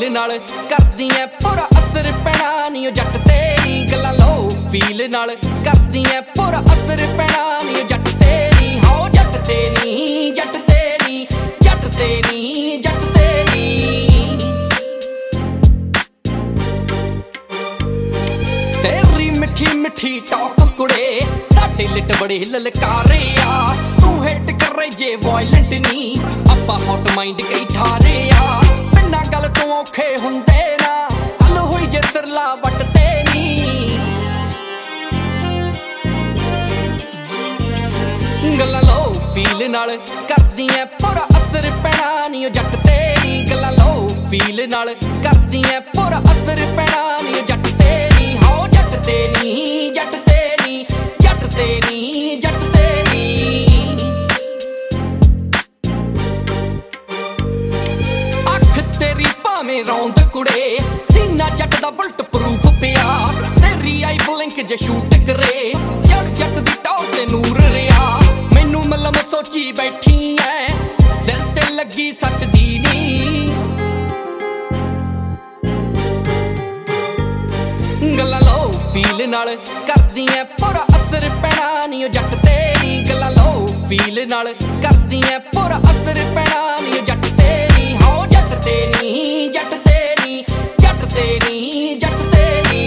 नाल करदी ऐ पूरा असर पैना नी जट तेरी गल्लां लो फील नाल करदी ऐ पूरा असर पैना नी जट तेरी हो जट तेरी जट तेरी जट तेरी जट तेरी तेरी मिठी मिठी टॉक कुड़े साडे लिट बड़े ललकारे आ तू हिट कर रही जे वायलेंट नी आपां हॉट माइंड कई ठारे आ बिना गल तू औखे हुंदे ना हल होई जे सिरला वट तेरी गल्लां लो फील नाल करदी ऐ पूरा असर पैना नी जट तेरी गल्लां लो फील नाल करदी ऐ पूरा असर पैना नी जट तेरी हो जट तेरी जट तेरी जट तेरी जट तेरी अख तेरी भावें रौंद कुड़े सीना जट दा बुलट प्रूफ पिया तेरी आई ब्लिंक जे शूट करे जड़ जट दी टॉर ते नूर रिया मैनू मलम सोची बैठी ऐ दिल ते लगी सट दी नी गल्लां लो फील नाल करदी ऐ पूरा असर पैना नी जट तेरी गल्लां लो फील नाल करदी ऐ पूरा असर पैना नी जट तेरी हो जट तेरी जट तेरी जट तेरी जट तेरी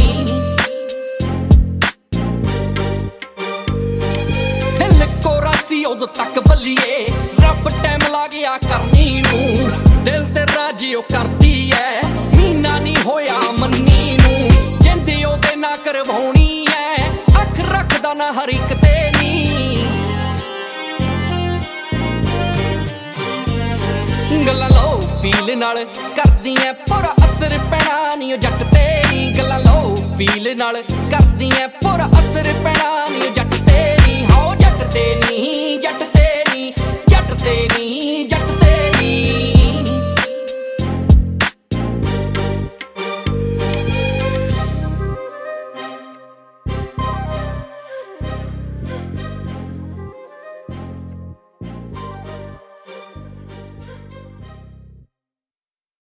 दिल कोरा सी उदों तक बल्लिए रब टाइम ला गया करनी नू दिल ते राजी ओ करदी ऐ मीना नी होया मन्नी नू जिंदी ओदे ना करवाउणी ऐ अख रखदा ना हर इक तेरी गल्लां लो फील नाल करदी ऐ पूरा असर पैना नी जट तेरी गल्लां लो फील नाल करदी ऐ पूरा असर पैना नी जट तेरी हो जट तेरी